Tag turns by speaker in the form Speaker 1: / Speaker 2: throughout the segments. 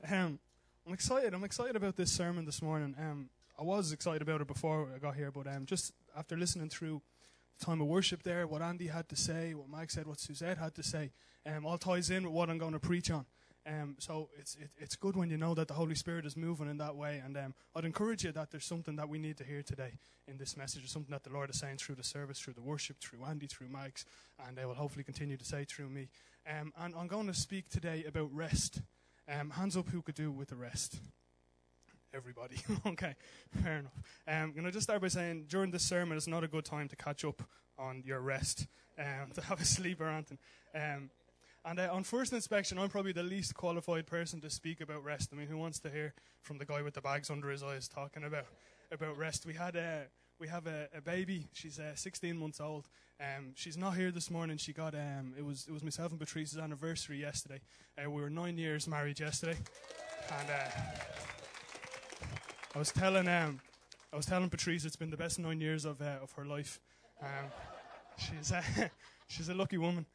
Speaker 1: I'm excited. I'm excited about this sermon this morning. I was excited about it before I got here, but just after listening through the time of worship there, what Andy had to say, what Mike said, what Suzette had to say, all ties in with what I'm going to preach on. So it's good when you know that the Holy Spirit is moving in that way. And I'd encourage you that there's something that we need to hear today in this message, or something that the Lord is saying through the service, through the worship, through Andy, through Mike's, and they will hopefully continue to say through me. And I'm going to speak today about rest. Hands up who could do with the rest. Everybody. Okay, fair enough. I'm going to just start by saying during this sermon it's not a good time to catch up on your rest, to have a sleep or anything. And on first inspection, I'm probably the least qualified person to speak about rest. I mean, who wants to hear from the guy with the bags under his eyes talking about rest? We have a baby. She's 16 months old. She's not here this morning. She got it was myself and Patrice's anniversary yesterday. We were 9 years married yesterday, and I was telling Patrice it's been the best 9 years of her life. She's a lucky woman.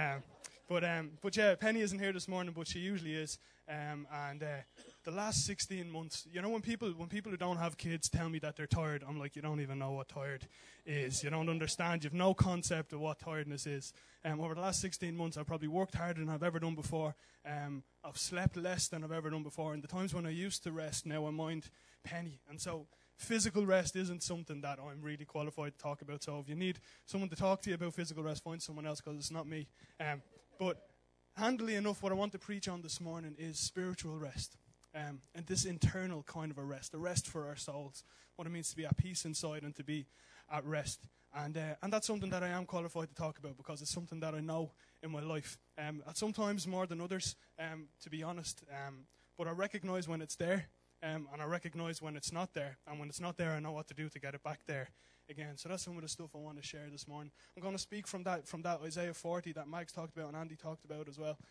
Speaker 1: But yeah, Penny isn't here this morning, but she usually is. And the last 16 months, you know, when people who don't have kids tell me that they're tired, I'm like, you don't even know what tired is. You don't understand. You've no concept of what tiredness is. Over the last 16 months, I've probably worked harder than I've ever done before. I've slept less than I've ever done before. And the times when I used to rest, now I mind Penny. And so physical rest isn't something that I'm really qualified to talk about. So if you need someone to talk to you about physical rest, find someone else, because it's not me. But handily enough, what I want to preach on this morning is spiritual rest. And this internal kind of a rest for our souls, what it means to be at peace inside and to be at rest. And that's something that I am qualified to talk about, because it's something that I know in my life. Sometimes more than others, to be honest. But I recognize when it's there, and I recognize when it's not there. And when it's not there, I know what to do to get it back there again. So that's some of the stuff I want to share this morning. I'm going to speak from that Isaiah 40 that Mike's talked about and Andy talked about as well.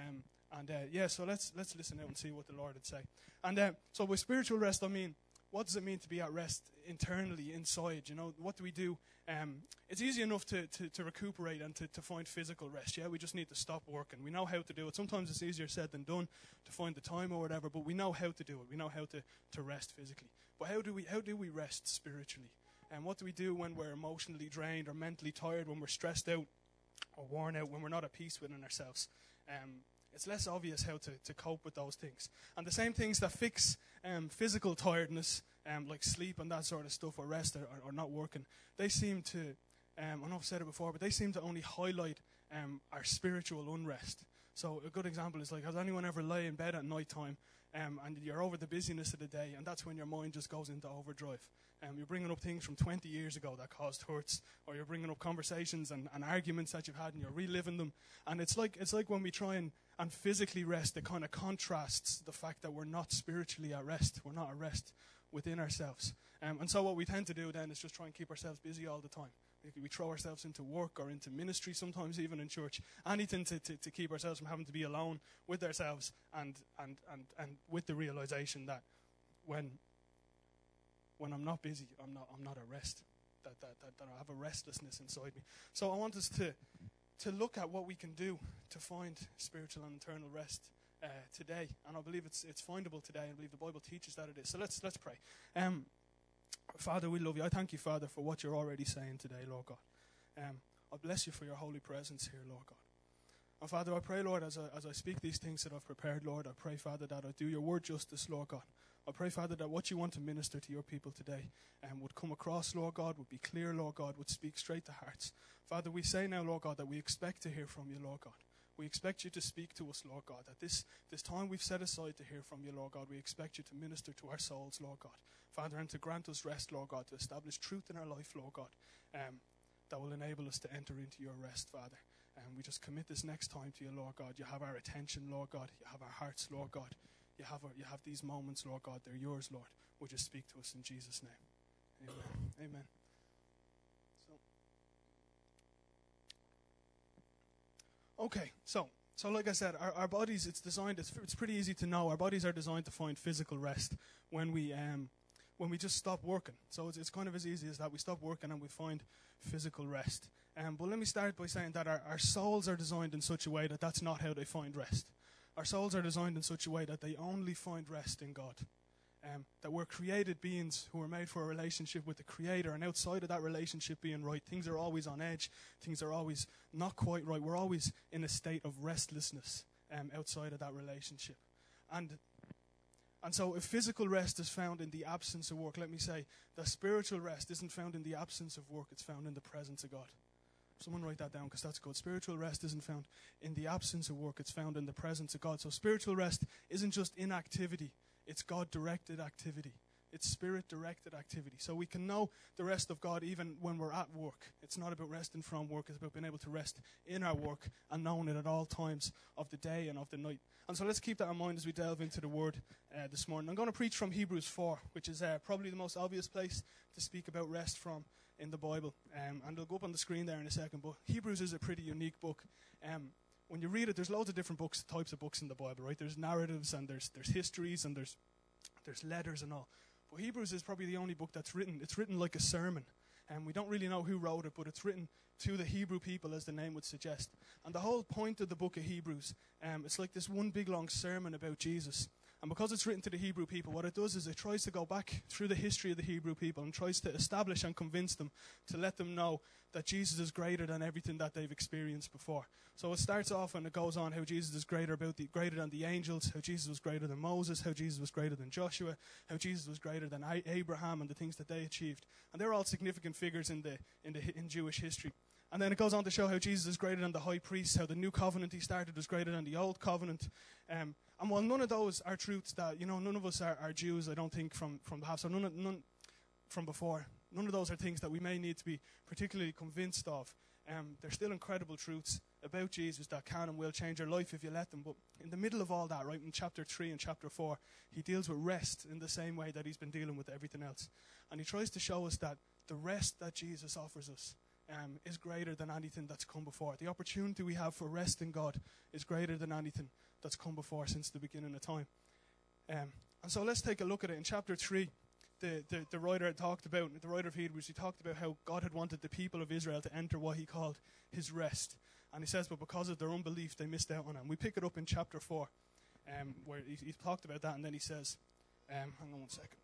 Speaker 1: So let's listen out and see what the Lord would say. And so with spiritual rest, I mean, what does it mean to be at rest internally, inside? You know, what do we do? It's easy enough to recuperate and to find physical rest. Yeah, we just need to stop working. We know how to do it. Sometimes it's easier said than done to find the time or whatever, but we know how to do it. We know how to rest physically. But how do we rest spiritually? And what do we do when we're emotionally drained or mentally tired, when we're stressed out or worn out, when we're not at peace within ourselves? It's less obvious how to cope with those things. And the same things that fix physical tiredness, like sleep and that sort of stuff, or rest, or not working, they seem to, I know I've said it before, but they seem to only highlight our spiritual unrest. So a good example is, like, has anyone ever lay in bed at night time and you're over the busyness of the day, and that's when your mind just goes into overdrive? You're bringing up things from 20 years ago that caused hurts, or you're bringing up conversations and arguments that you've had, and you're reliving them. And it's like when we try and physically rest, it kind of contrasts the fact that we're not spiritually at rest. We're not at rest within ourselves. And so what we tend to do then is just try and keep ourselves busy all the time. We throw ourselves into work or into ministry, sometimes even in church. Anything to keep ourselves from having to be alone with ourselves and with the realization that when I'm not busy, I'm not at rest. That I have a restlessness inside me. So I want us to look at what we can do to find spiritual and internal rest today. And I believe it's findable today. I believe the Bible teaches that it is. So let's pray. Father, we love you. I thank you, Father, for what you're already saying today, Lord God. I bless you for your holy presence here, Lord God. And Father, I pray, Lord, as I speak these things that I've prepared, Lord, I pray, Father, that I do your word justice, Lord God. I pray, Father, that what you want to minister to your people today would come across, Lord God, would be clear, Lord God, would speak straight to hearts. Father, we say now, Lord God, that we expect to hear from you, Lord God. We expect you to speak to us, Lord God, that this time we've set aside to hear from you, Lord God, we expect you to minister to our souls, Lord God. Father, and to grant us rest, Lord God, to establish truth in our life, Lord God, that will enable us to enter into your rest, Father. And we just commit this next time to you, Lord God. You have our attention, Lord God. You have our hearts, Lord God. You have these moments, Lord God. They're yours, Lord. Would you speak to us in Jesus' name? Amen. Amen. Okay, so like I said, our bodies, it's pretty easy to know. Our bodies are designed to find physical rest when we just stop working. So it's kind of as easy as that. We stop working and we find physical rest. But let me start by saying that our souls are designed in such a way that that's not how they find rest. Our souls are designed in such a way that they only find rest in God. That we're created beings who are made for a relationship with the Creator, and outside of that relationship being right, things are always on edge, things are always not quite right. We're always in a state of restlessness outside of that relationship. And so if physical rest is found in the absence of work, let me say that spiritual rest isn't found in the absence of work, it's found in the presence of God. Someone write that down, because that's good. Spiritual rest isn't found in the absence of work, it's found in the presence of God. So spiritual rest isn't just inactivity, it's God-directed activity. It's Spirit-directed activity. So we can know the rest of God even when we're at work. It's not about resting from work. It's about being able to rest in our work and knowing it at all times of the day and of the night. And so let's keep that in mind as we delve into the Word this morning. I'm going to preach from Hebrews 4, which is probably the most obvious place to speak about rest from in the Bible. And it'll go up on the screen there in a second. But Hebrews is a pretty unique book. When you read it, there's loads of different types of books in the Bible, right? There's narratives and there's histories and there's letters and all. But Hebrews is probably the only book that's written. It's written like a sermon. And we don't really know who wrote it, but it's written to the Hebrew people, as the name would suggest. And the whole point of the book of Hebrews, it's like this one big long sermon about Jesus. And because it's written to the Hebrew people, what it does is it tries to go back through the history of the Hebrew people and tries to establish and convince them, to let them know that Jesus is greater than everything that they've experienced before. So it starts off and it goes on how Jesus is greater than the angels, how Jesus was greater than Moses, how Jesus was greater than Joshua, how Jesus was greater than Abraham and the things that they achieved. And they're all significant figures in Jewish history. And then it goes on to show how Jesus is greater than the high priest, how the new covenant he started was greater than the old covenant. And while none of those are truths that, none of us are Jews, I don't think, from the past, so none from before. None of those are things that we may need to be particularly convinced of. They're still incredible truths about Jesus that can and will change your life if you let them. But in the middle of all that, right, in chapter 3 and chapter 4, he deals with rest in the same way that he's been dealing with everything else. And he tries to show us that the rest that Jesus offers us is greater than anything that's come before. The opportunity we have for rest in God is greater than anything that's come before since the beginning of time. And so let's take a look at it. In chapter 3, the writer talked about, the writer of Hebrews, he talked about how God had wanted the people of Israel to enter what he called his rest. And he says, but because of their unbelief, they missed out on it. And we pick it up in chapter 4, where he talked about that, and then he says, hang on one second.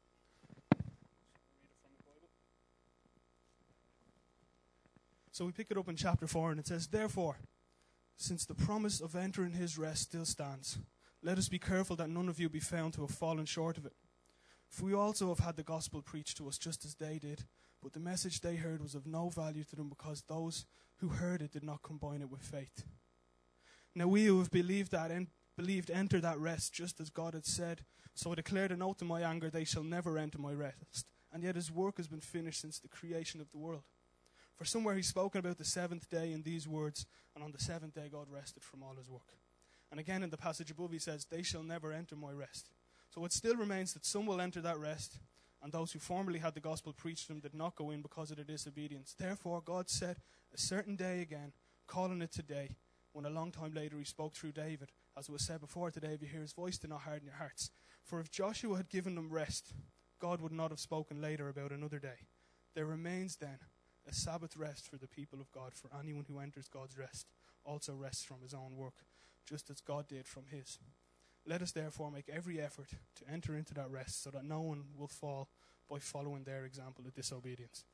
Speaker 1: So we pick it up in chapter 4, and it says, therefore, since the promise of entering his rest still stands, let us be careful that none of you be found to have fallen short of it. For we also have had the gospel preached to us just as they did, but the message they heard was of no value to them because those who heard it did not combine it with faith. Now we who have believed enter that rest just as God had said. So I declared an oath in my anger, they shall never enter my rest. And yet his work has been finished since the creation of the world. For somewhere he's spoken about the seventh day in these words, and on the seventh day God rested from all his work. And again in the passage above he says, they shall never enter my rest. So it still remains that some will enter that rest, and those who formerly had the gospel preached to them did not go in because of their disobedience. Therefore God set a certain day again, calling it today, when a long time later he spoke through David. As it was said before, today if you hear his voice, do not harden your hearts. For if Joshua had given them rest, God would not have spoken later about another day. There remains then a Sabbath rest for the people of God, for anyone who enters God's rest also rests from his own work, just as God did from his. Let us therefore make every effort to enter into that rest, so that no one will fall by following their example of disobedience.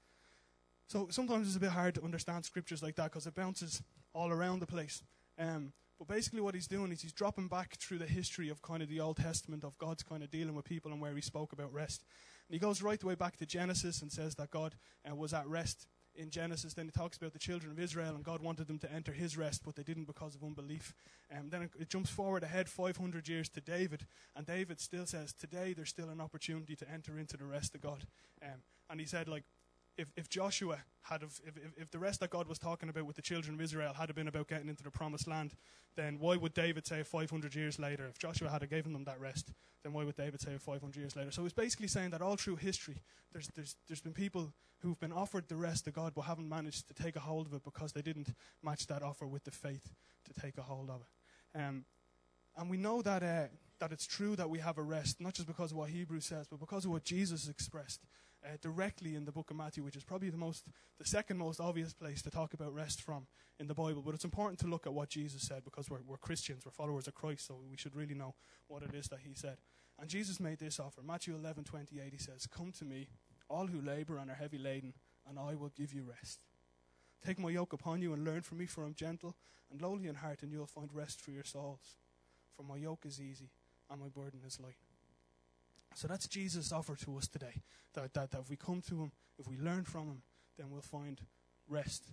Speaker 1: So sometimes it's a bit hard to understand scriptures like that because it bounces all around the place. But basically what he's doing is he's dropping back through the history of kind of the Old Testament of God's kind of dealing with people and where he spoke about rest. And he goes right the way back to Genesis and says that God was at rest in Genesis. Then he talks about the children of Israel and God wanted them to enter his rest, but they didn't because of unbelief. Then it jumps forward ahead 500 years to David, and David still says today there's still an opportunity to enter into the rest of God. And he said, like, if Joshua had, if the rest that God was talking about with the children of Israel had been about getting into the promised land, then why would David say 500 years later? If Joshua had given them that rest, then why would David say 500 years later? So it's basically saying that all through history, there's been people who've been offered the rest of God but haven't managed to take a hold of it because they didn't match that offer with the faith to take a hold of it. And we know that it's true that we have a rest, not just because of what Hebrews says, but because of what Jesus expressed directly in the book of Matthew, which is probably the second most obvious place to talk about rest from in the Bible. But it's important to look at what Jesus said, because we're Christians, we're followers of Christ, so we should really know what it is that he said. And Jesus made this offer. Matthew 11:28, he says, "Come to me, all who labor and are heavy laden, and I will give you rest. Take my yoke upon you and learn from me, for I'm gentle and lowly in heart, and you'll find rest for your souls. For my yoke is easy and my burden is light." So that's Jesus' offer to us today. That if we come to him, if we learn from him, then we'll find rest.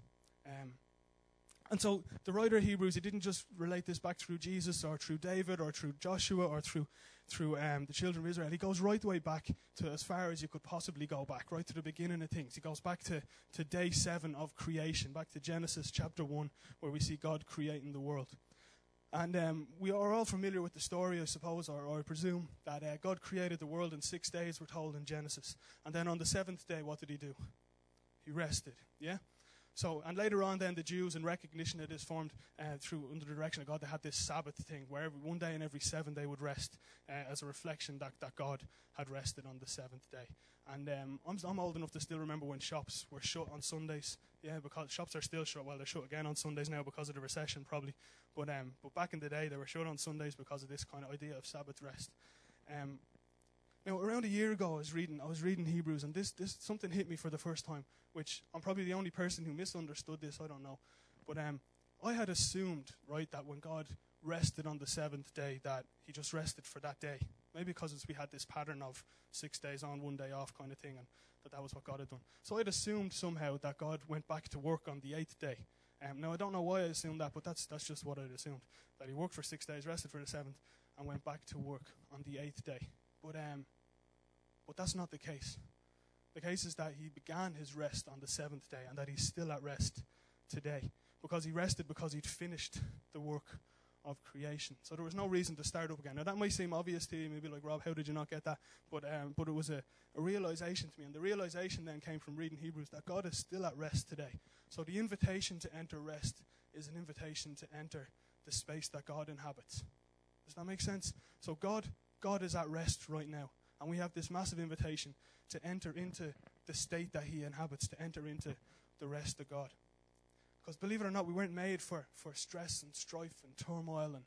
Speaker 1: And so the writer of Hebrews, he didn't just relate this back through Jesus or through David or through Joshua or through the children of Israel. He goes right the way back to as far as you could possibly go back, right to the beginning of things. He goes back to day 7 of creation, back to Genesis chapter 1, where we see God creating the world. And we are all familiar with the story, I suppose, or I presume, that God created the world in 6 days, we're told in Genesis. And then on the 7th day, what did he do? He rested, yeah? So, and later on then, the Jews, in recognition of this, formed under the direction of God, they had this Sabbath thing, where one day in every 7 they would rest, as a reflection that God had rested on the 7th day. And I'm old enough to still remember when shops were shut on Sundays. Yeah, because shops are still shut. Well, they're shut again on Sundays now because of the recession, probably. But back in the day, they were shut on Sundays because of this kind of idea of Sabbath rest. Now, around a year ago, I was reading Hebrews, and this something hit me for the first time, which I'm probably the only person who misunderstood this, I don't know. But I had assumed, right, that when God rested on the 7th day, that he just rested for that day. Maybe because we had this pattern of 6 days on, 1 day off kind of thing, and that was what God had done. So I'd assumed somehow that God went back to work on the 8th day. Now, I don't know why I assumed that, but that's just what I'd assumed, that he worked for 6 days, rested for the 7th, and went back to work on the 8th day. But that's not the case. The case is that he began his rest on the 7th day, and that he's still at rest today. Because he rested because he'd finished the work of creation. So there was no reason to start up again. Now that might seem obvious to you, maybe like, Rob, how did you not get that? But it was a realization to me. And the realization then came from reading Hebrews, that God is still at rest today. So the invitation to enter rest is an invitation to enter the space that God inhabits. Does that make sense? So God is at rest right now. And we have this massive invitation to enter into the state that he inhabits, to enter into the rest of God. Because believe it or not, we weren't made for stress and strife and turmoil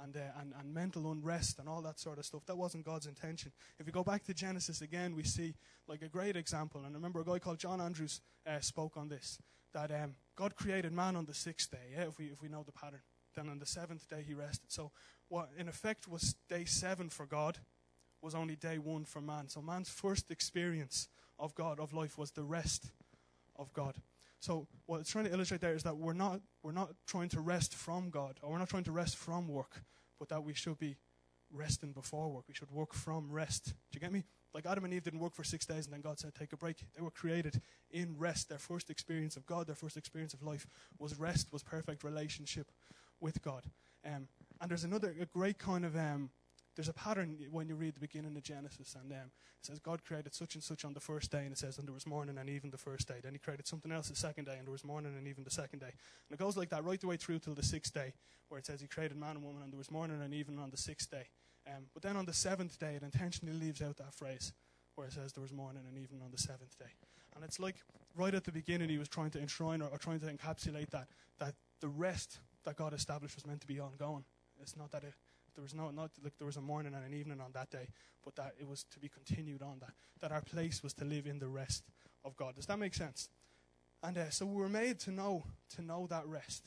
Speaker 1: and mental unrest and all that sort of stuff. That wasn't God's intention. If we go back to Genesis again, we see like a great example. And I remember a guy called John Andrews spoke on this, that God created man on the 6th day, yeah, if we know the pattern. Then on the 7th day he rested. So what in effect was day 7 for God was only day 1 for man. So man's first experience of God, of life, was the rest of God. So what it's trying to illustrate there is that we're not trying to rest from God, or we're not trying to rest from work, but that we should be resting before work. We should work from rest. Do you get me? Like Adam and Eve didn't work for 6 days and then God said, take a break. They were created in rest. Their first experience of God, their first experience of life was rest, was perfect relationship with God. And there's a great kind of... there's a pattern when you read the beginning of Genesis, and it says God created such and such on the first day, and it says, and there was morning and even the first day. Then he created something else the second day, and there was morning and even the second day. And it goes like that right the way through till the 6th day, where it says he created man and woman, and there was morning and even on the 6th day. But then on the 7th day, it intentionally leaves out that phrase, where it says there was morning and even on the 7th day. And it's like right at the beginning he was trying to enshrine or trying to encapsulate that the rest that God established was meant to be ongoing. It's not that there was not like there was a morning and an evening on that day, but that it was to be continued on that our place was to live in the rest of God. Does that make sense? And so we were made to know that rest.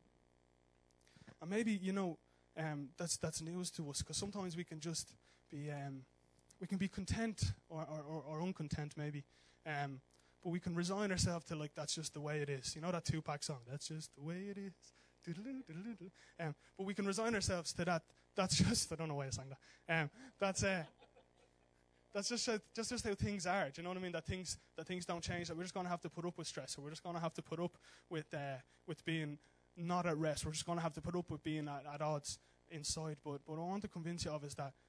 Speaker 1: And maybe, that's news to us, because sometimes we can just be content or uncontent maybe, but we can resign ourselves to like that's just the way it is. You know that Tupac song, that's just the way it is. But we can resign ourselves to that. That's just, I don't know why I sang that. That's just how things are. Do you know what I mean? That things don't change. That we're just going to have to put up with stress, or we're just going to have to put up with being not at rest. We're just going to have to put up with being at odds inside. But what I want to convince you of is that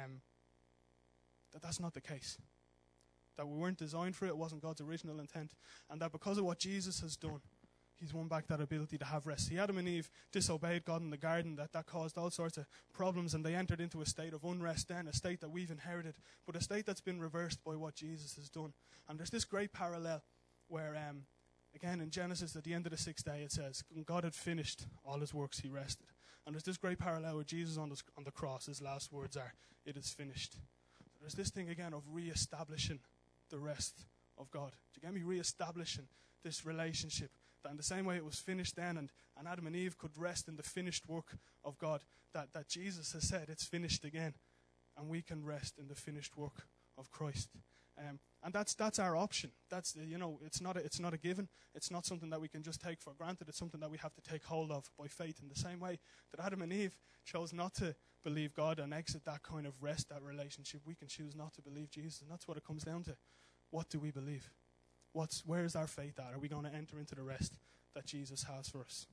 Speaker 1: that's not the case. That we weren't designed for it. It wasn't God's original intent, and that because of what Jesus has done, He's won back that ability to have rest. See, Adam and Eve disobeyed God in the garden. That caused all sorts of problems, and they entered into a state of unrest then, a state that we've inherited, but a state that's been reversed by what Jesus has done. And there's this great parallel where, again, in Genesis, at the end of the sixth day, it says, when God had finished all his works, he rested. And there's this great parallel with Jesus on the cross. His last words are, it is finished. So there's this thing again of re-establishing the rest of God. Do you get me? Re-establishing this relationship. That in the same way it was finished then, and Adam and Eve could rest in the finished work of God, that Jesus has said it's finished again. And we can rest in the finished work of Christ. And that's our option. That's it's not a given. It's not something that we can just take for granted. It's something that we have to take hold of by faith. In the same way that Adam and Eve chose not to believe God and exit that kind of rest, that relationship, we can choose not to believe Jesus. And that's what it comes down to. What do we believe? Where's our faith at? Are we going to enter into the rest that Jesus has for us?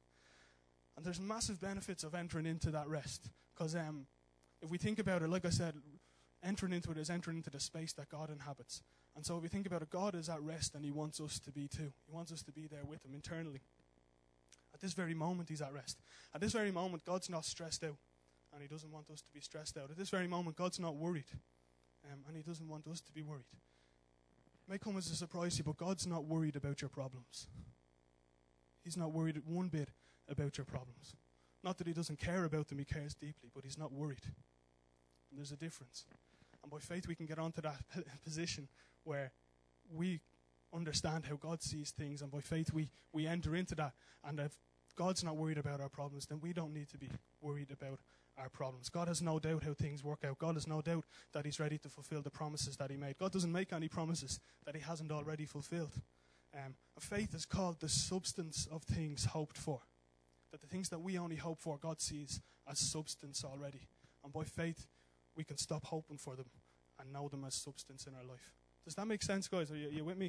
Speaker 1: And there's massive benefits of entering into that rest. Because if we think about it, like I said, entering into it is entering into the space that God inhabits. And so if you think about it, God is at rest, and he wants us to be too. He wants us to be there with him internally. At this very moment, he's at rest. At this very moment, God's not stressed out, and he doesn't want us to be stressed out. At this very moment, God's not worried, and he doesn't want us to be worried. It may come as a surprise to you, but God's not worried about your problems. He's not worried one bit about your problems. Not that he doesn't care about them, he cares deeply, but he's not worried. And there's a difference. And by faith we can get onto that position where we understand how God sees things, and by faith we enter into that. And if God's not worried about our problems, then we don't need to be worried about our problems. God has no doubt how things work out. God has no doubt that he's ready to fulfill the promises that he made. God doesn't make any promises that he hasn't already fulfilled. Faith is called the substance of things hoped for. That the things that we only hope for, God sees as substance already. And by faith, we can stop hoping for them and know them as substance in our life. Does that make sense, guys? Are you with me?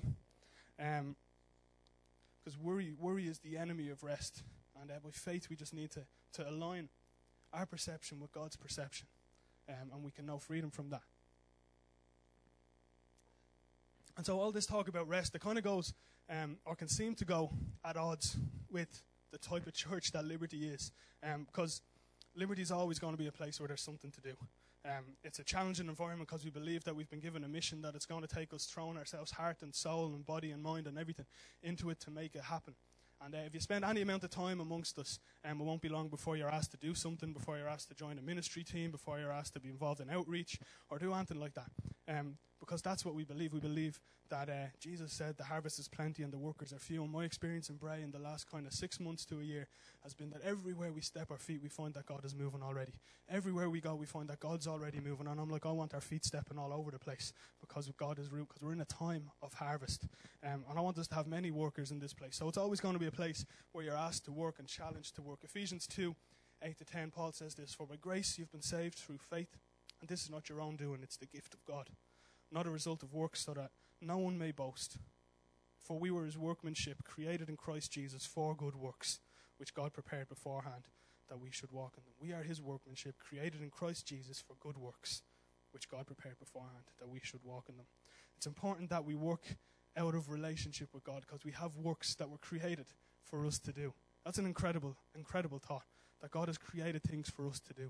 Speaker 1: Because worry is the enemy of rest. And by faith, we just need to align our perception with God's perception. And we can know freedom from that. And so all this talk about rest, it kind of goes, or can seem to go at odds with the type of church that Liberty is. Because Liberty is always going to be a place where there's something to do. It's a challenging environment because we believe that we've been given a mission, that it's going to take us throwing ourselves heart and soul and body and mind and everything into it to make it happen. And if you spend any amount of time amongst us, it won't be long before you're asked to do something, before you're asked to join a ministry team, before you're asked to be involved in outreach or do anything like that. Because that's what we believe. We believe that Jesus said the harvest is plenty and the workers are few. And my experience in Bray in the last kind of 6 months to a year has been that everywhere we step our feet, we find that God is moving already. Everywhere we go, we find that God's already moving. And I'm like, I want our feet stepping all over the place because God is real, because we're in a time of harvest. And I want us to have many workers in this place. So it's always going to be a place where you're asked to work and challenged to work. Ephesians 2:8-10, Paul says this, "For by grace you've been saved through faith, and this is not your own doing, it's the gift of God, not a result of works, so that no one may boast. For we were his workmanship, created in Christ Jesus for good works, which God prepared beforehand that we should walk in them." We are his workmanship, created in Christ Jesus for good works, which God prepared beforehand that we should walk in them. It's important that we work out of relationship with God, because we have works that were created for us to do. That's an incredible, incredible thought, that God has created things for us to do.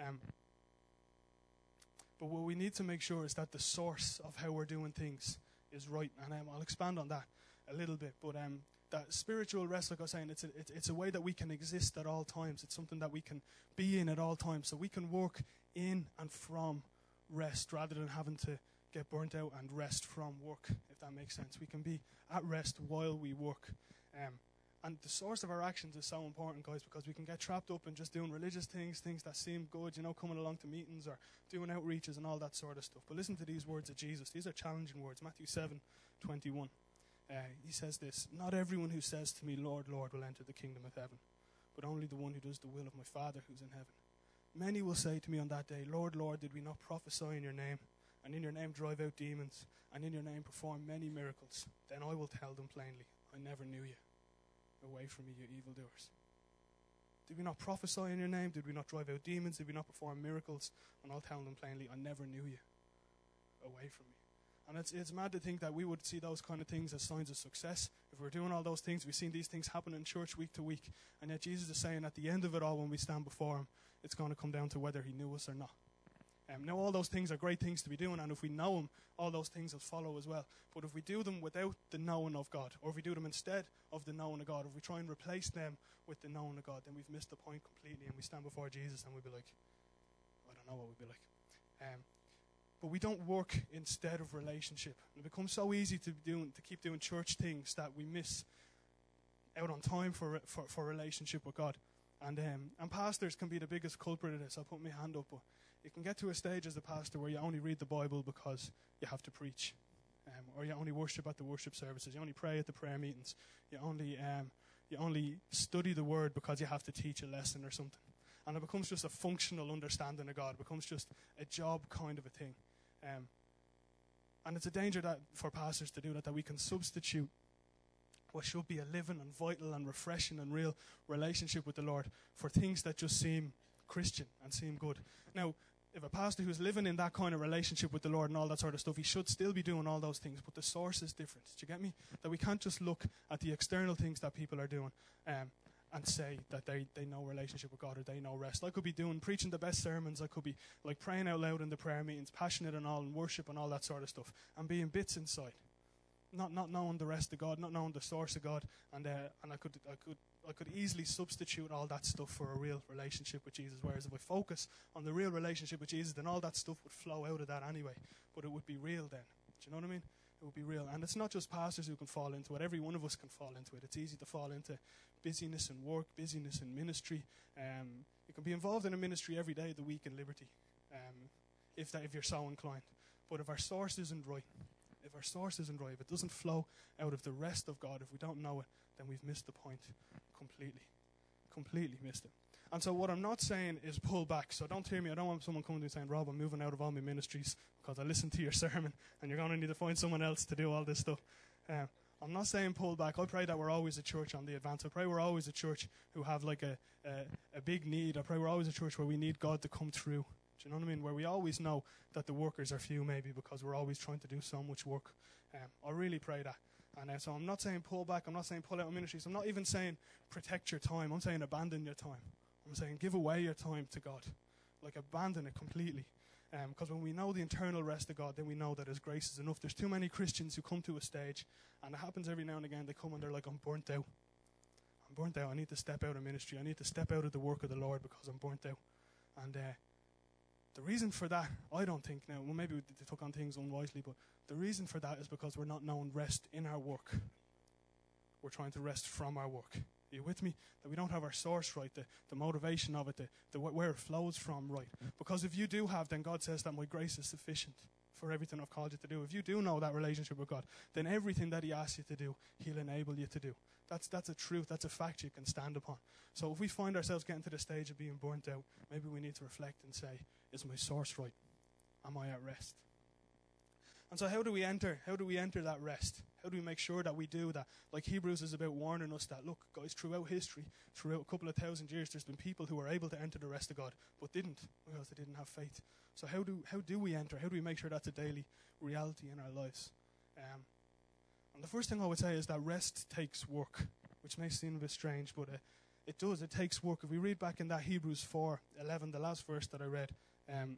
Speaker 1: But what we need to make sure is that the source of how we're doing things is right. And I'll expand on that a little bit. But that spiritual rest, like I was saying, it's a way that we can exist at all times. It's something that we can be in at all times. So we can work in and from rest rather than having to get burnt out and rest from work, if that makes sense. We can be at rest while we work. And the source of our actions is so important, guys, because we can get trapped up in just doing religious things that seem good, coming along to meetings or doing outreaches and all that sort of stuff. But listen to these words of Jesus. These are challenging words. Matthew 7:21. He says this, "Not everyone who says to me, 'Lord, Lord,' will enter the kingdom of heaven, but only the one who does the will of my Father who's in heaven. Many will say to me on that day, 'Lord, Lord, did we not prophesy in your name, and in your name drive out demons, and in your name perform many miracles?' Then I will tell them plainly, 'I never knew you. Away from me, you evildoers.'" Did we not prophesy in your name? Did we not drive out demons? Did we not perform miracles? And I'll tell them plainly, "I never knew you. Away from me." And it's mad to think that we would see those kind of things as signs of success. If we're doing all those things, we've seen these things happen in church week to week. And yet Jesus is saying at the end of it all, when we stand before him, it's going to come down to whether he knew us or not. Now, all those things are great things to be doing, and if we know him, all those things will follow as well. But if we do them without the knowing of God, or if we do them instead of the knowing of God, if we try and replace them with the knowing of God, then we've missed the point completely, and we stand before Jesus and we'll be like, I don't know what we'll be like. But we don't work instead of relationship. It becomes so easy to keep doing church things that we miss out on time for relationship with God. And pastors can be the biggest culprit of this. I'll put my hand up, but you can get to a stage as a pastor where you only read the Bible because you have to preach, or you only worship at the worship services. You only pray at the prayer meetings. You only study the Word because you have to teach a lesson or something. And it becomes just a functional understanding of God. It becomes just a job kind of a thing. And it's a danger that for pastors to do that we can substitute what should be a living and vital and refreshing and real relationship with the Lord for things that just seem Christian and seem good. Now, if a pastor who's living in that kind of relationship with the Lord and all that sort of stuff, he should still be doing all those things, but the source is different. Do you get me? That we can't just look at the external things that people are doing and say that they know relationship with God or they know rest. I could be preaching the best sermons. I could be like praying out loud in the prayer meetings, passionate and all, and worship and all that sort of stuff, and being bits inside. Not knowing the rest of God, not knowing the source of God, and I could easily substitute all that stuff for a real relationship with Jesus. Whereas if I focus on the real relationship with Jesus, then all that stuff would flow out of that anyway. But it would be real then. Do you know what I mean? It would be real. And it's not just pastors who can fall into it. Every one of us can fall into it. It's easy to fall into busyness in work, busyness in ministry. You can be involved in a ministry every day of the week in liberty, if you're so inclined. But if our source isn't right, if it doesn't flow out of the rest of God, if we don't know it, then we've missed the point completely missed it. And so what I'm not saying is pull back. So don't hear me. I don't want someone coming to me saying, Rob, I'm moving out of all my ministries because I listened to your sermon and you're going to need to find someone else to do all this stuff. I'm not saying pull back. I pray that we're always a church on the advance. I pray we're always a church who have like a big need. I pray we're always a church where we need God to come through. Do you know what I mean? Where we always know that the workers are few maybe because we're always trying to do so much work. I really pray that. And so I'm not saying pull back. I'm not saying pull out of ministries. I'm not even saying protect your time. I'm saying abandon your time. I'm saying give away your time to God. Like abandon it completely. Because when we know the internal rest of God, then we know that His grace is enough. There's too many Christians who come to a stage, and it happens every now and again, they come and they're like, I'm burnt out. I need to step out of ministry. I need to step out of the work of the Lord because I'm burnt out. And the reason for that, I don't think now, well, maybe they took on things unwisely, but the reason for that is because we're not knowing rest in our work. We're trying to rest from our work. Are you with me? That we don't have our source right, the motivation of it, the where it flows from right. Because if you do have, then God says that my grace is sufficient for everything I've called you to do. If you do know that relationship with God, then everything that He asks you to do, He'll enable you to do. That's a truth, that's a fact you can stand upon. So if we find ourselves getting to the stage of being burnt out, maybe we need to reflect and say, is my source right? Am I at rest? And so how do we enter that rest? How do we make sure that we do that? Like Hebrews is about warning us that, look, guys, throughout history, throughout a couple of thousand years, there's been people who were able to enter the rest of God, but didn't because they didn't have faith. So how do we enter? How do we make sure that's a daily reality in our lives? And the first thing I would say is that rest takes work, which may seem a bit strange, but it does. It takes work. If we read back in that Hebrews 4:11, the last verse that I read, it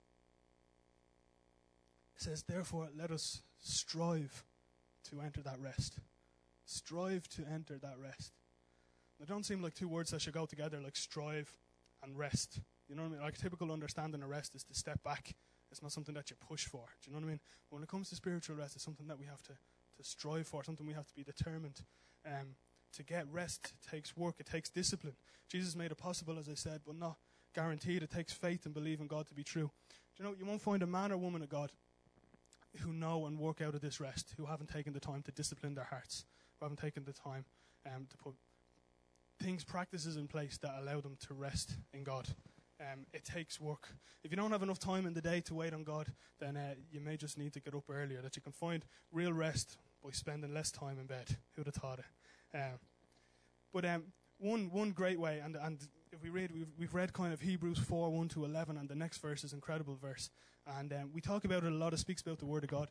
Speaker 1: says, therefore, let us strive to enter that rest. Strive to enter that rest. They don't seem like two words that should go together, like strive and rest. You know what I mean? Like a typical understanding of rest is to step back. It's not something that you push for. Do you know what I mean? But when it comes to spiritual rest, it's something that we have to strive for, something we have to be determined. To get rest takes work. It takes discipline. Jesus made it possible, as I said, but not guaranteed. It takes faith and believing God to be true. Do you know, you won't find a man or woman of God who know and work out of this rest, who haven't taken the time to discipline their hearts, who haven't taken the time to put practices in place that allow them to rest in God. It takes work. If you don't have enough time in the day to wait on God, then you may just need to get up earlier. That you can find real rest by spending less time in bed. Who'd have thought it? But one great way, and if we've read kind of Hebrews 4:1-11, and the next verse is an incredible verse. And we talk about it a lot. It speaks about the Word of God.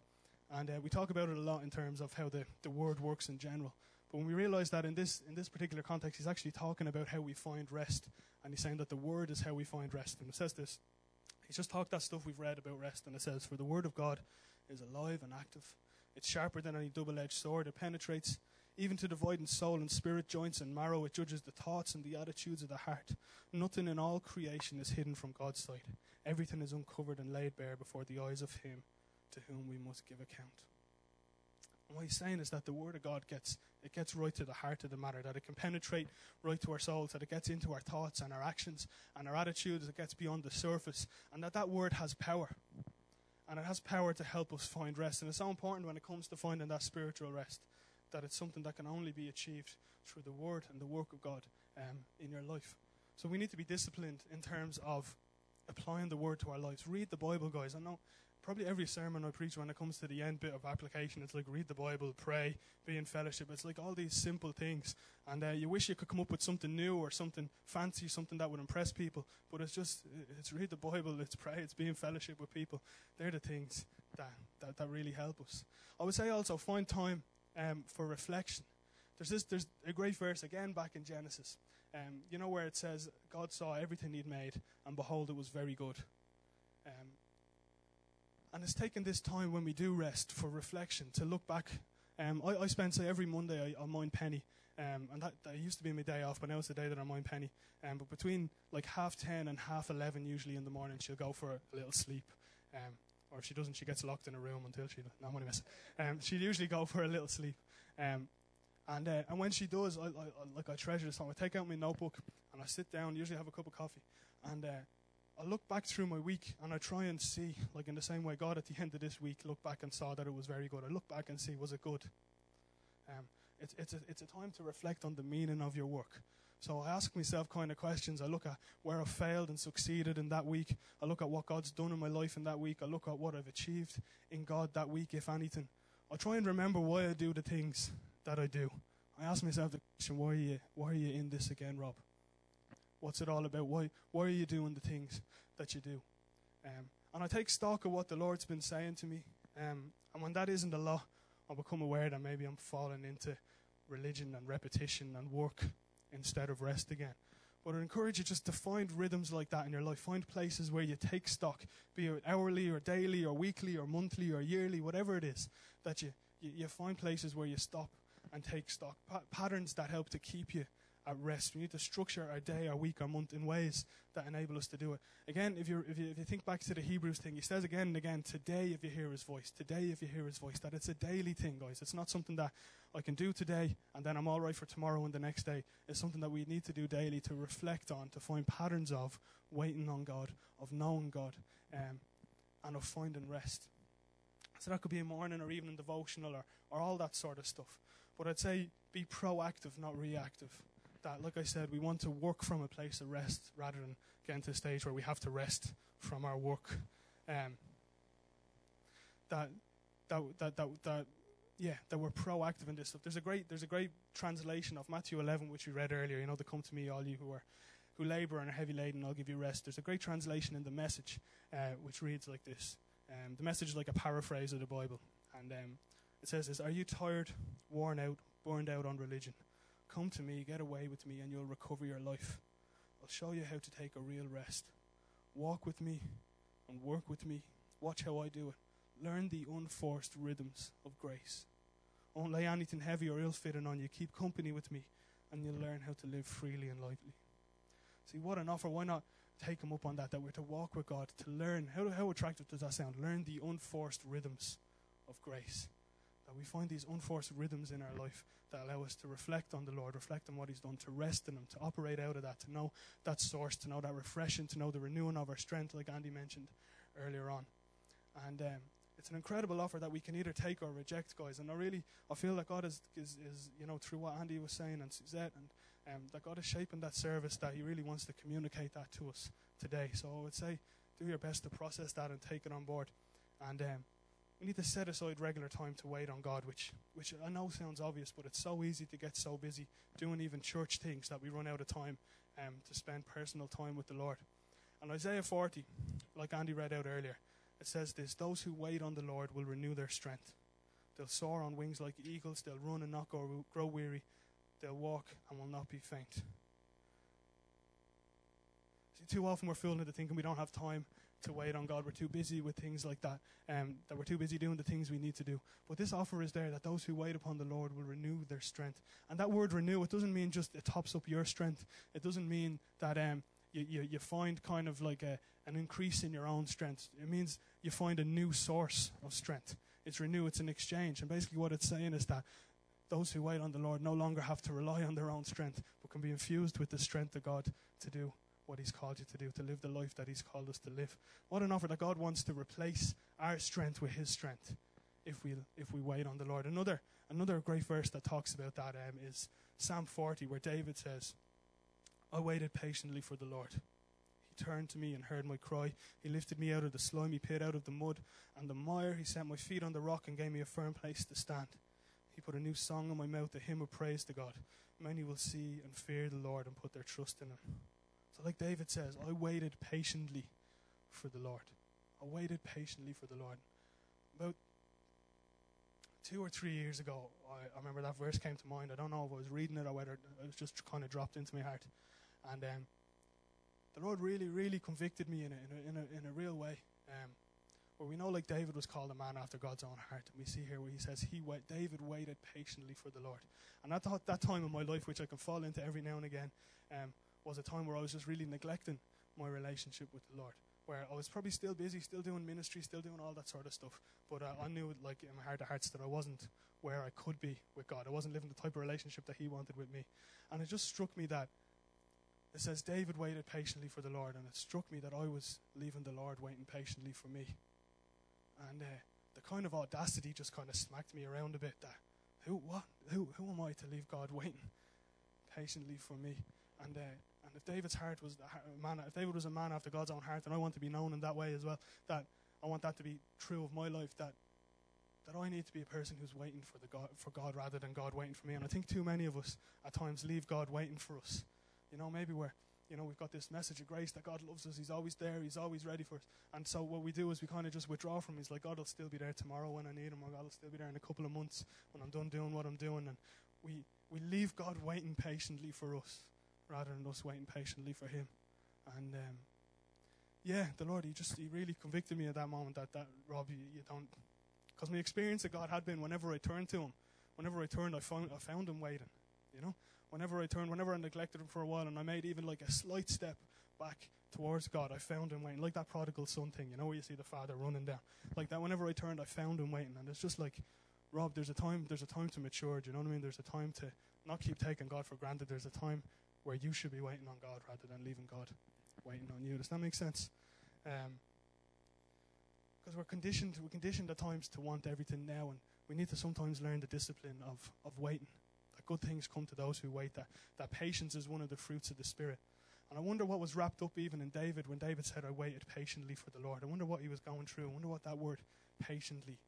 Speaker 1: And we talk about it a lot in terms of how the word works in general. But when we realize that in this particular context, he's actually talking about how we find rest. And he's saying that the word is how we find rest. And it says this. He's just talked that stuff we've read about rest. And it says, for the word of God is alive and active. It's sharper than any double-edged sword. It penetrates even to dividing soul and spirit, joints and marrow. It judges the thoughts and the attitudes of the heart. Nothing in all creation is hidden from God's sight. Everything is uncovered and laid bare before the eyes of him to whom we must give account. And what he's saying is that the word of God gets right to the heart of the matter, that it can penetrate right to our souls, that it gets into our thoughts and our actions and our attitudes, it gets beyond the surface, and that word has power. And it has power to help us find rest. And it's so important when it comes to finding that spiritual rest, that it's something that can only be achieved through the word and the work of God in your life. So we need to be disciplined in terms of applying the word to our lives. Read the Bible, guys. I know probably every sermon I preach, when it comes to the end bit of application, it's like read the Bible, pray, be in fellowship. It's like all these simple things. And you wish you could come up with something new or something fancy, something that would impress people. But it's read the Bible, it's pray, it's be in fellowship with people. They're the things that really help us. I would say also find time for reflection. There's a great verse again back in Genesis. You know where it says, God saw everything he'd made, and behold, it was very good. And it's taking this time when we do rest for reflection to look back. I spend, say, every Monday I mind Penny. And that used to be my day off, but now it's the day that I mind Penny. But between like 10:30 and 11:30 usually in the morning, she'll go for a little sleep. Or if she doesn't, she gets locked in a room until she... No, I'm only messing. She'll usually go for a little sleep. And when she does, I treasure this time. I take out my notebook and I sit down, usually have a cup of coffee. And I look back through my week and I try and see, like in the same way God at the end of this week looked back and saw that it was very good. I look back and see, was it good? It's a time to reflect on the meaning of your work. So I ask myself kind of questions. I look at where I've failed and succeeded in that week. I look at what God's done in my life in that week. I look at what I've achieved in God that week, if anything. I try and remember why I do the things that I do. I ask myself the question, why are you in this again, Rob? What's it all about? Why are you doing the things that you do? And I take stock of what the Lord's been saying to me. And when that isn't a lot, I become aware that maybe I'm falling into religion and repetition and work instead of rest again. But I encourage you just to find rhythms like that in your life. Find places where you take stock, be it hourly or daily or weekly or monthly or yearly, whatever it is, that you find places where you stop and take stock. Patterns that help to keep you at rest. We need to structure our day, our week, our month in ways that enable us to do it. Again, if you think back to the Hebrews thing, he says again and again, today if you hear his voice, today if you hear his voice, that it's a daily thing, guys. It's not something that I can do today and then I'm all right for tomorrow and the next day. It's something that we need to do daily to reflect on, to find patterns of waiting on God, of knowing God, and of finding rest. So that could be a morning or evening devotional or all that sort of stuff. But I'd say be proactive, not reactive. That, like I said, we want to work from a place of rest rather than getting to a stage where we have to rest from our work. That we're proactive in this stuff. There's a great translation of Matthew 11, which we read earlier. You know, to come to me, all you who labor and are heavy laden, I'll give you rest. There's a great translation in the Message, which reads like this. The Message is like a paraphrase of the Bible, and it says this: "Are you tired, worn out, burned out on religion? Come to me, get away with me, and you'll recover your life. I'll show you how to take a real rest. Walk with me and work with me. Watch how I do it. Learn the unforced rhythms of grace. Won't lay anything heavy or ill-fitting on you. Keep company with me, and you'll learn how to live freely and lightly." See, what an offer. Why not take him up on that we're to walk with God, to learn. How attractive does that sound? Learn the unforced rhythms of grace. That we find these unforced rhythms in our life that allow us to reflect on the Lord, reflect on what he's done, to rest in him, to operate out of that, to know that source, to know that refreshing, to know the renewing of our strength, like Andy mentioned earlier on. And it's an incredible offer that we can either take or reject, guys. And I feel that God is through what Andy was saying and Suzette, and that God is shaping that service, that he really wants to communicate that to us today. So I would say do your best to process that and take it on board. And we need to set aside regular time to wait on God, which I know sounds obvious, but it's so easy to get so busy doing even church things that we run out of time to spend personal time with the Lord. And Isaiah 40, like Andy read out earlier, it says this: those who wait on the Lord will renew their strength. They'll soar on wings like eagles. They'll run and not grow weary. They'll walk and will not be faint. See, too often we're fooled into thinking we don't have time to wait on God. We're too busy with things like that, that we're too busy doing the things we need to do. But this offer is there, that those who wait upon the Lord will renew their strength. And that word renew, it doesn't mean just it tops up your strength. It doesn't mean that you find kind of like an increase in your own strength. It means you find a new source of strength. It's renew, it's an exchange. And basically what it's saying is that those who wait on the Lord no longer have to rely on their own strength, but can be infused with the strength of God to do what He's called you to do, to live the life that He's called us to live. What an offer that God wants to replace our strength with His strength if we wait on the Lord. Another great verse that talks about that is Psalm 40, where David says, I waited patiently for the Lord. He turned to me and heard my cry. He lifted me out of the slimy pit, out of the mud and the mire. He set my feet on the rock and gave me a firm place to stand. He put a new song in my mouth, a hymn of praise to God. Many will see and fear the Lord and put their trust in Him. So like David says, I waited patiently for the Lord. I waited patiently for the Lord. About 2 or 3 years ago, I remember that verse came to mind. I don't know if I was reading it or whether it was just kind of dropped into my heart. And the Lord really, really convicted me in a real way. Where we know, like David was called a man after God's own heart. And we see here where he says David waited patiently for the Lord. And I thought that time in my life, which I can fall into every now and again, was a time where I was just really neglecting my relationship with the Lord. Where I was probably still busy, still doing ministry, still doing all that sort of stuff. But I knew, like in my heart of hearts, that I wasn't where I could be with God. I wasn't living the type of relationship that He wanted with me. And it just struck me that it says David waited patiently for the Lord. And it struck me that I was leaving the Lord waiting patiently for me. And the kind of audacity just kind of smacked me around a bit. That who am I to leave God waiting patiently for me? And if David's heart was if David was a man after God's own heart, and I want to be known in that way as well, that I want that to be true of my life. That I need to be a person who's waiting for God rather than God waiting for me. And I think too many of us at times leave God waiting for us. You know, maybe we've got this message of grace that God loves us. He's always there. He's always ready for us. And so what we do is we kind of just withdraw from Him. He's like, God will still be there tomorrow when I need Him, or God will still be there in a couple of months when I'm done doing what I'm doing. And we leave God waiting patiently for us rather than us waiting patiently for Him. And the Lord, He really convicted me at that moment that Rob, you don't, because my experience of God had been whenever I turned to Him, I found Him waiting, you know. Whenever I neglected Him for a while and I made even like a slight step back towards God, I found Him waiting. Like that prodigal son thing, you know, where you see the father running down. Like that, whenever I turned, I found Him waiting. And it's just like, Rob, there's a time to mature, do you know what I mean? There's a time to not keep taking God for granted. There's a time where you should be waiting on God rather than leaving God waiting on you. Does that make sense? Because we're conditioned at times to want everything now, and we need to sometimes learn the discipline of waiting. Good things come to those who wait. That patience is one of the fruits of the Spirit. And I wonder what was wrapped up even in David when David said, I waited patiently for the Lord. I wonder what he was going through. I wonder what that word patiently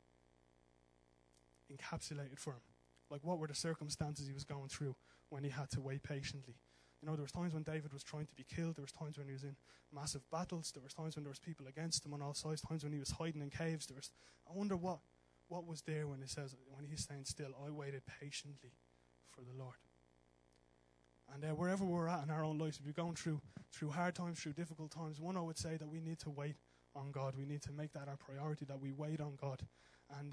Speaker 1: encapsulated for him. Like, what were the circumstances he was going through when he had to wait patiently? You know, there was times when David was trying to be killed. There was times when he was in massive battles. There was times when there was people against him on all sides. Times when he was hiding in caves. I wonder what was there when he's saying still, I waited patiently for the Lord. And wherever we're at in our own lives, if we're going through hard times, through difficult times, I would say that we need to wait on God. We need to make that our priority, that we wait on God. And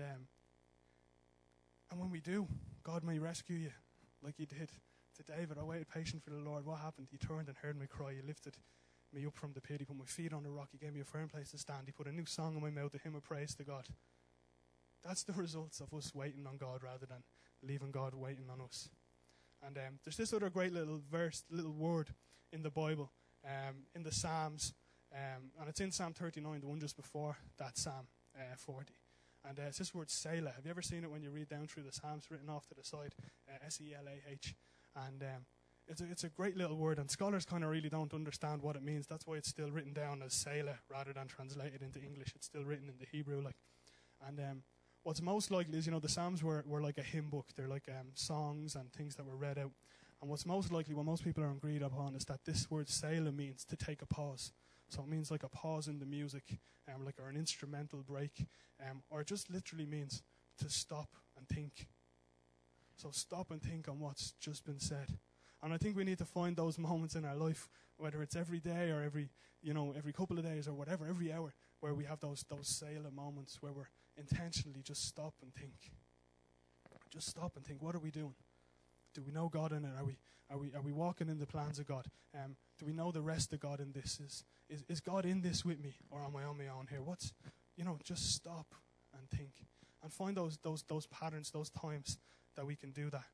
Speaker 1: when we do, God may rescue you, like He did to David. I waited patient for the Lord. What happened? He turned and heard my cry. He lifted me up from the pit. He put my feet on the rock. He gave me a firm place to stand. He put a new song in my mouth, a hymn of praise to God. That's the results of us waiting on God rather than leaving God waiting on us. And there's this other great little word in the Bible, in the Psalms, and it's in Psalm 39, the one just before that Psalm 40. And it's this word Selah. Have you ever seen it when you read down through the Psalms, written off to the side, Selah? And it's a great little word, and scholars kind of really don't understand what it means. That's why it's still written down as Selah rather than translated into English. It's still written in the Hebrew, like. And what's most likely is, the Psalms were like a hymn book. They're like songs and things that were read out. And what's most likely, what most people are agreed upon, is that this word Selah means to take a pause. So it means like a pause in the music, or an instrumental break, or it just literally means to stop and think. So stop and think on what's just been said. And I think we need to find those moments in our life, whether it's every day or every couple of days or whatever, every hour, where we have those Selah moments where we're intentionally just stop and think. Just stop and think. What are we doing? Do we know God in it? Are we walking in the plans of God? Do we know the rest of God in this? Is God in this with me, or am I on my own here? Just stop and think, and find those patterns, those times that we can do that.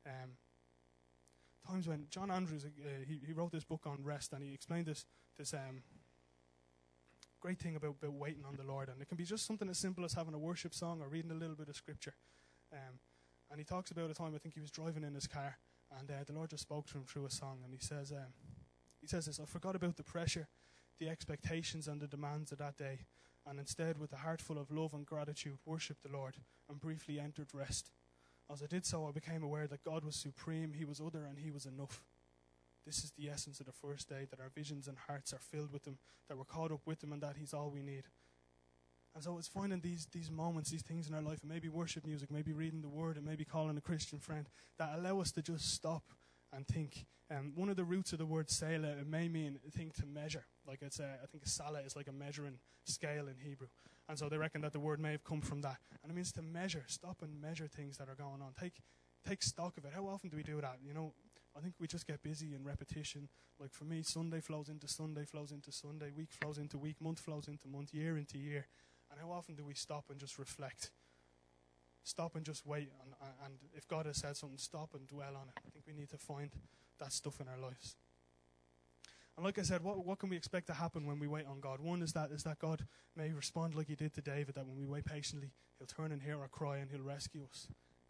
Speaker 1: Times when John Andrews, he wrote this book on rest, and he explained this great thing about waiting on the Lord, and it can be just something as simple as having a worship song or reading a little bit of scripture. And he talks about a time, I think he was driving in his car, and the Lord just spoke to him through a song, and he says this: I forgot about the pressure, the expectations and the demands of that day, and instead with a heart full of love and gratitude worshipped the Lord and briefly entered rest. As I did so, I became aware that God was supreme, He was other, and He was enough. This is the essence of the first day, that our visions and hearts are filled with Him, that we're caught up with Him, and that He's all we need. And so it's finding these moments, these things in our life, and maybe worship music, maybe reading the Word, and maybe calling a Christian friend, that allow us to just stop and think. One of the roots of the word Selah, it may mean think to measure. Like I think a Salah is like a measuring scale in Hebrew. And so they reckon that the word may have come from that. And it means to measure, stop and measure things that are going on. Take stock of it. How often do we do that? I think we just get busy in repetition. Like for me, Sunday flows into Sunday, flows into Sunday, week flows into week, month flows into month, year into year. And how often do we stop and just reflect? Stop and just wait. And if God has said something, stop and dwell on it. I think we need to find that stuff in our lives. And like I said, what can we expect to happen when we wait on God? One is that God may respond like He did to David, that when we wait patiently, He'll turn and hear our cry and He'll rescue us.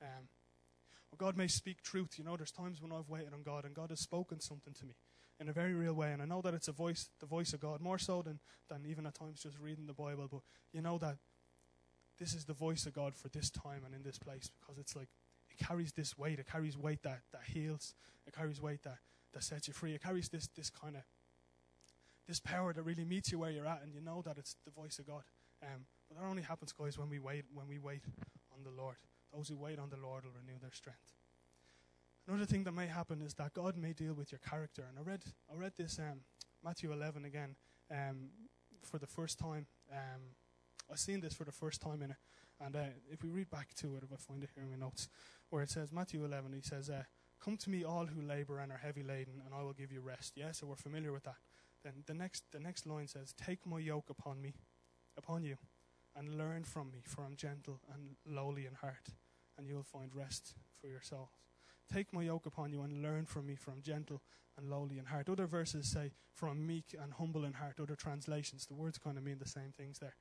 Speaker 1: Or God may speak truth. There's times when I've waited on God and God has spoken something to me in a very real way. And I know that it's the voice of God, more so than even at times just reading the Bible. But you know that this is the voice of God for this time and in this place, because it's like it carries this weight. It carries weight that heals. It carries weight that sets you free. It carries this kind of this power that really meets you where you're at, and you know that it's the voice of God. But that only happens, guys, when we wait on the Lord. Those who wait on the Lord will renew their strength. Another thing that may happen is that God may deal with your character. And I read this Matthew 11 again for the first time. I've seen this for the first time in it. And if we read back to it, if I find it here in my notes, where it says, Matthew 11, he says, "Come to me all who labor and are heavy laden, and I will give you rest." Yeah, so we're familiar with that. Then the next line says, "Take my yoke upon you, and learn from me, for I'm gentle and lowly in heart, and you'll find rest for your souls." Take my yoke upon you and learn from me, for I'm gentle and lowly in heart. Other verses say, "For I'm meek and humble in heart." Other translations, the words kind of mean the same things there.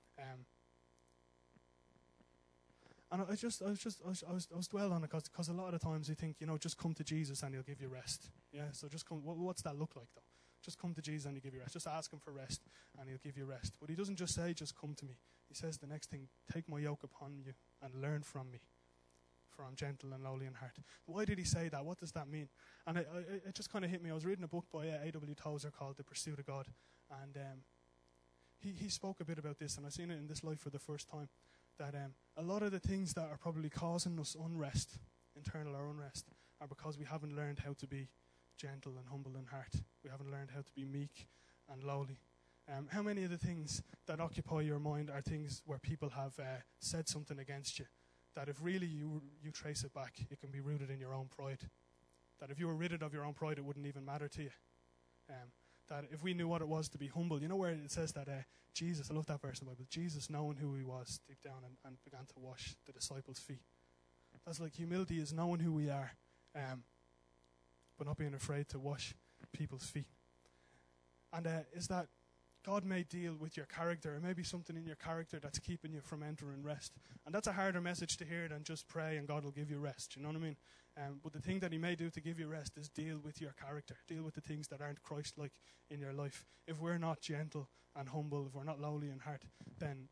Speaker 1: And I was dwelling on it because a lot of the times we think, just come to Jesus and He'll give you rest. Yeah, so just come. What's that look like though? Just come to Jesus and He'll give you rest. Just ask Him for rest and He'll give you rest. But He doesn't just say, just come to me. He says the next thing, take my yoke upon you and learn from me, for I'm gentle and lowly in heart. Why did He say that? What does that mean? And it just kind of hit me. I was reading a book by A.W. Tozer called The Pursuit of God. And he spoke a bit about this, and I've seen it in this life for the first time, that a lot of the things that are probably causing us unrest, internal or unrest, are because we haven't learned how to be gentle and humble in heart. We haven't learned how to be meek and lowly. How many of the things that occupy your mind are things where people have said something against you, that if really you trace it back, it can be rooted in your own pride? That if you were rid of your own pride, it wouldn't even matter to you. That if we knew what it was to be humble, where it says that Jesus, I love that verse in the Bible, Jesus, knowing who He was deep down and began to wash the disciples' feet. That's like humility is knowing who we are, but not being afraid to wash people's feet. And is that God may deal with your character. Or maybe something in your character that's keeping you from entering rest. And that's a harder message to hear than just pray and God will give you rest. You know what I mean? But the thing that He may do to give you rest is deal with your character. Deal with the things that aren't Christ-like in your life. If we're not gentle and humble, if we're not lowly in heart, then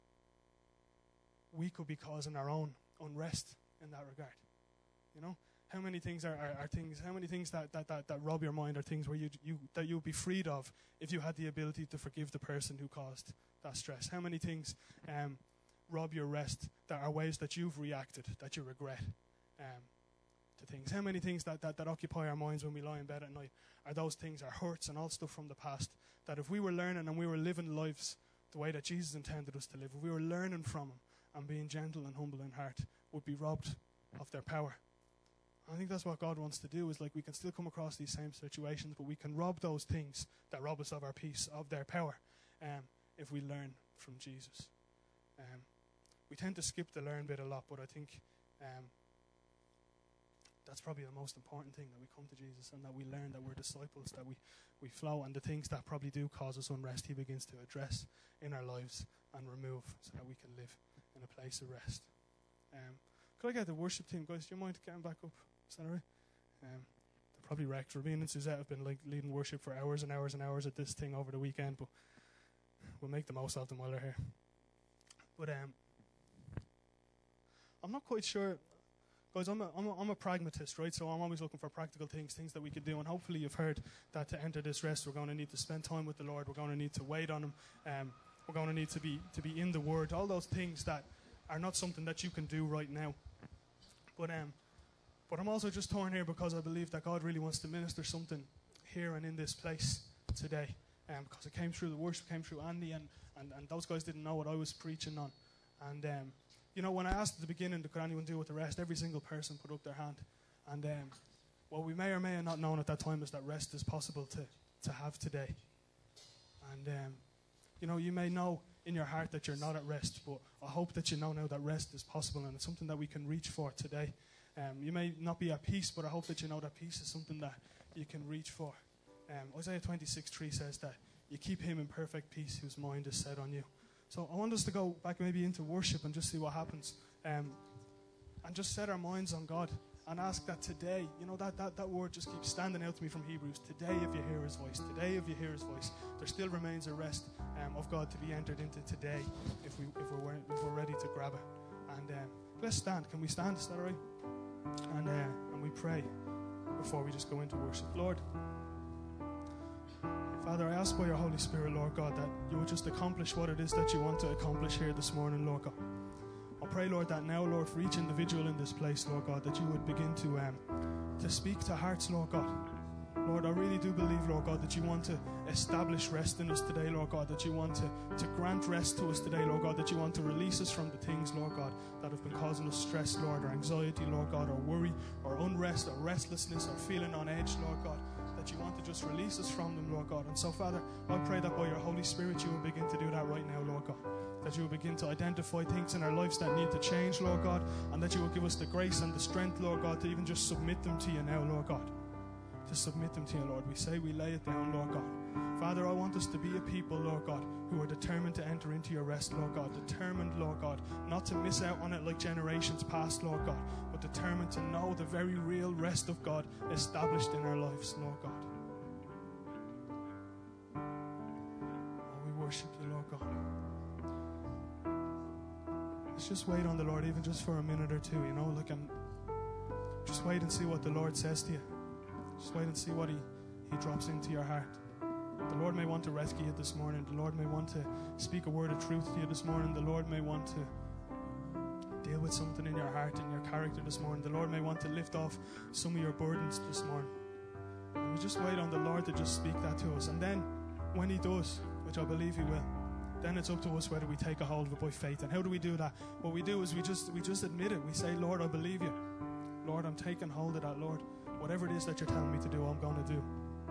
Speaker 1: we could be causing our own unrest in that regard. How many things are things? How many things that rob your mind are things where you would be freed of if you had the ability to forgive the person who caused that stress? How many things rob your rest that are ways that you've reacted that you regret to things? How many things that occupy our minds when we lie in bed at night are those things, our hurts and all stuff from the past, that if we were learning and we were living lives the way that Jesus intended us to live, if we were learning from him and being gentle and humble in heart, would be robbed of their power. I think that's what God wants to do, is like we can still come across these same situations, but we can rob those things that rob us of our peace, of their power, if we learn from Jesus. We tend to skip the learn bit a lot, but I think that's probably the most important thing, that we come to Jesus and that we learn, that we're disciples, that we flow, and the things that probably do cause us unrest, he begins to address in our lives and remove, so that we can live in a place of rest. Could I get the worship team, guys? Do you mind getting back up? Is that all right? They're probably wrecked. Rabin and Suzette have been like leading worship for hours and hours and hours at this thing over the weekend, but we'll make the most of them while they're here. But I'm not quite sure, guys. I'm a pragmatist, right? So I'm always looking for practical things that we could do. And hopefully you've heard that to enter this rest, we're going to need to spend time with the Lord. We're going to need to wait on him. We're going to need to be in the Word. All those things that are not something that you can do right now. But I'm also just torn here because I believe that God really wants to minister something here and in this place today. Because it came through the worship, came through Andy, and those guys didn't know what I was preaching on. And, when I asked at the beginning, could anyone do with the rest, every single person put up their hand. And what we may or may have not known at that time is that rest is possible to have today. And, you may know in your heart that you're not at rest, but I hope that you know now that rest is possible, and it's something that we can reach for today. You may not be at peace, but I hope that you know that peace is something that you can reach for. Isaiah 26:3 says that you keep him in perfect peace whose mind is set on you. So I want us to go back maybe into worship and just see what happens. And just set our minds on God and ask that today, that word just keeps standing out to me from Hebrews. Today, if you hear his voice, there still remains a rest of God to be entered into today if we're ready to grab it. And let's stand. Can we stand? Is that all right? And we pray before we just go into worship. Lord, Father, I ask by your Holy Spirit, Lord God, that you would just accomplish what it is that you want to accomplish here this morning, Lord God. I pray, Lord, that now, Lord, for each individual in this place, Lord God, that you would begin to speak to hearts, Lord God. Lord, I really do believe, Lord God, that you want to establish rest in us today, Lord God, that you want to grant rest to us today, Lord God, that you want to release us from the things, Lord God, that have been causing us stress, Lord, or anxiety, Lord God, or worry, or unrest, or restlessness, or feeling on edge, Lord God, that you want to just release us from them, Lord God. And so, Father, I pray that by your Holy Spirit you will begin to do that right now, Lord God. That you will begin to identify things in our lives that need to change, Lord God, and that you will give us the grace and the strength, Lord God, to even just submit them to you now, Lord God. To submit them to you, Lord. We say we lay it down, Lord God. Father, I want us to be a people, Lord God, who are determined to enter into your rest, Lord God. Determined, Lord God, not to miss out on it like generations past, Lord God, but determined to know the very real rest of God established in our lives, Lord God. Oh, we worship you, Lord God. Let's just wait on the Lord, even just for a minute or two, just wait and see what the Lord says to you. Just wait and see what he drops into your heart. The Lord may want to rescue you this morning. The Lord may want to speak a word of truth to you this morning. The Lord may want to deal with something in your heart and your character this morning. The Lord may want to lift off some of your burdens this morning. And we just wait on the Lord to just speak that to us. And then when he does, which I believe he will, then it's up to us whether we take a hold of it by faith. And how do we do that? What we do is we just admit it. We say, Lord, I believe you. Lord, I'm taking hold of that, Lord. Whatever it is that you're telling me to do, I'm going to do.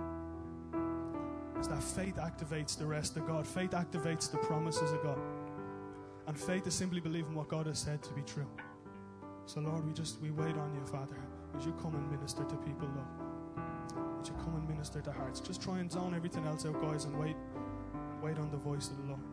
Speaker 1: It's that faith activates the rest of God. Faith activates the promises of God. And faith is simply believing what God has said to be true. So, Lord, we wait on you, Father. Would you come and minister to people, Lord? Would you come and minister to hearts? Just try and zone everything else out, guys, and wait on the voice of the Lord.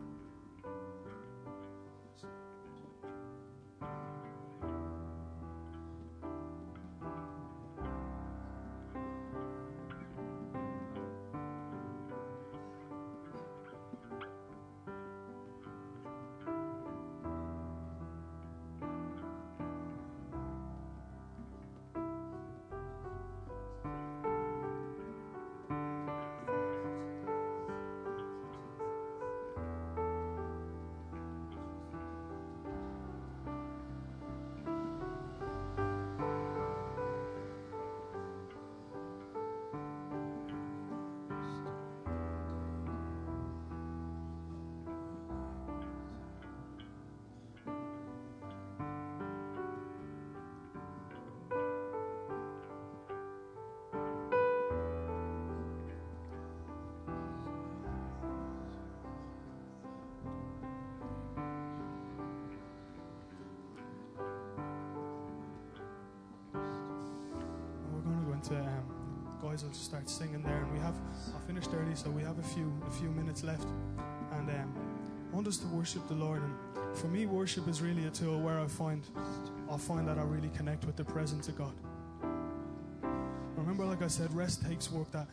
Speaker 1: guys will start singing there, and I finished early, so we have a few minutes left, and I want us to worship the Lord. And for me, worship is really a tool where I find that I really connect with the presence of God. Remember, like I said, rest takes work, that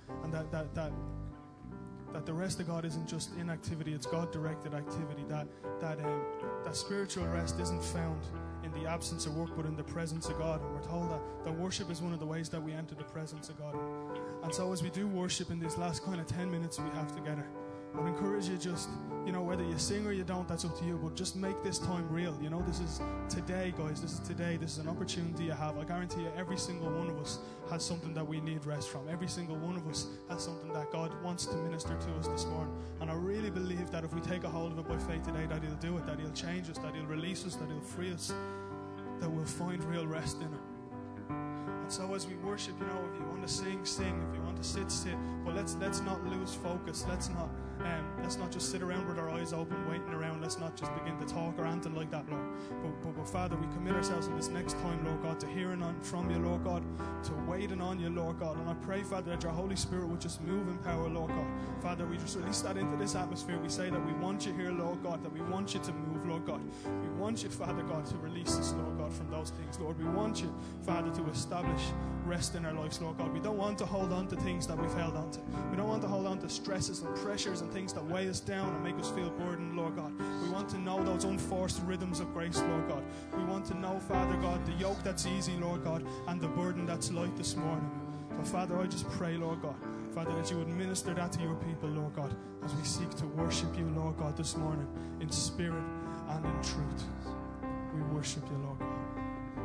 Speaker 1: the rest of God isn't just inactivity, it's God-directed activity. That spiritual rest isn't found in the absence of work, but in the presence of God. And we're told that worship is one of the ways that we enter the presence of God. And so as we do worship in these last kind of 10 minutes we have together, I'd encourage you just, whether you sing or you don't, that's up to you, but just make this time real. This is today, guys. This is today. This is an opportunity you have. I guarantee you every single one of us has something that we need rest from. Every single one of us has something that God wants to minister to us this morning. And I really believe that if we take a hold of it by faith today, that He'll do it, that He'll change us, that He'll release us, that He'll free us, that we'll find real rest in it. And so as we worship, if you want to sing, sing. If you want to sit, sit. But let's not lose focus. Let's not just sit around with our eyes open, waiting around. Let's not just begin to talk or anything like that, Lord. But Father, we commit ourselves in this next time, Lord God, to hearing from you, Lord God, to waiting on you, Lord God. And I pray, Father, that your Holy Spirit would just move in power, Lord God. Father, we just release that into this atmosphere. We say that we want you here, Lord God, that we want you to move, Lord God. We want you, Father God, to release us, Lord God, from those things, Lord. We want you, Father, to establish rest in our lives, Lord God. We don't want to hold on to things that we've held on to. We don't want to hold on to stresses and pressures and things that weigh us down and make us feel burdened, Lord God. We want to know those unforced rhythms of grace, Lord God. We want to know, Father God, the yoke that's easy, Lord God, and the burden that's light this morning. But Father, I just pray, Lord God, Father, that you would minister that to your people, Lord God, as we seek to worship you, Lord God, this morning in spirit and in truth. We worship you, Lord God.